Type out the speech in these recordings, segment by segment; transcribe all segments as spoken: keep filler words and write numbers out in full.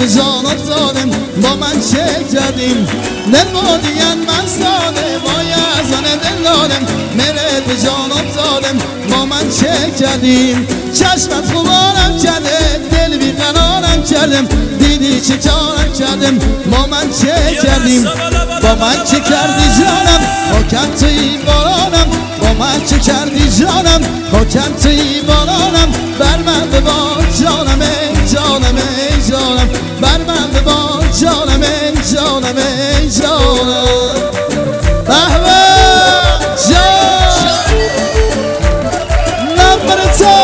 جان افتادم با من چه کردیم دل بودین من ساده با یزن دل دادم میره به جان افتادم با من چه کردیم چشمت خوبانم کرده دل بیقرارم کردم دیدی چه کارم کردم با من چه کردیم با من چه کردی جانم خاکم توی بارانم با من چه کردی جانم خاکم توی بارانم بر من ببار جانم ای جانم ای جانم بر من ببار جانم ای جانم ای جانم بهبه جان نمبر تو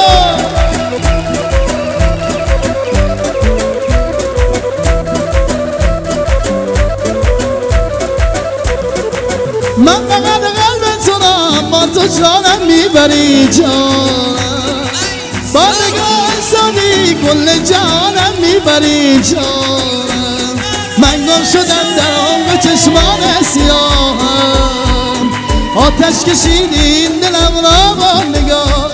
من فقط قلب تو دارم با تو جانم میبری جانم با نگاه سادی کل جانم میبری جانم من گم شدم در عمق چشمان سیاهم آتش کشیدین دلم را با نگاه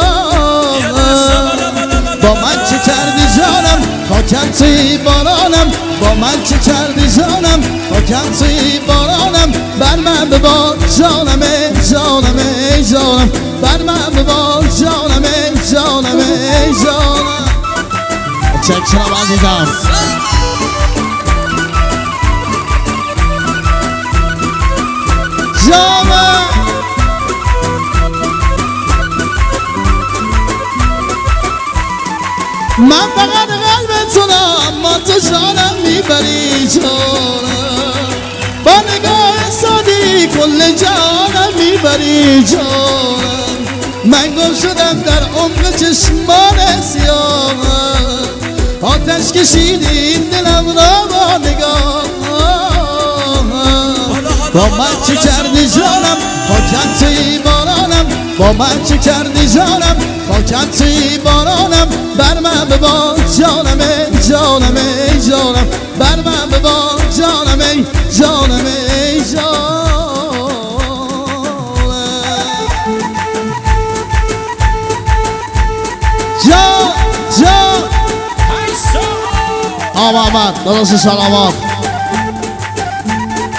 با من چه کردی جانم خاکم توی بارانم با من چه کردی جانم خاکم توی بارانم بر من ببار جانم ای جانم ای جانم بر من ببار جانم ای جانم ای جانم چکشنم عزیزم جانم من فقط قلب تو دارم اما تو جانم میبری جانم با نگاه سادی کل جانم میبری جانم من گم شدم در عمق چشمان سیاهم آتش کشیدین دلم را با نگاه با من چی کردی جانم خاکم توی بارانم با من چی کردی جانم خاکم توی بارانم بر من ببار جانم ای جانم ای جانم بر من ببار جانم ای جانم ای جانم جان جان آم آمد داداش سلامات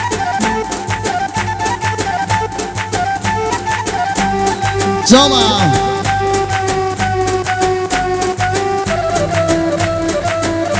جانم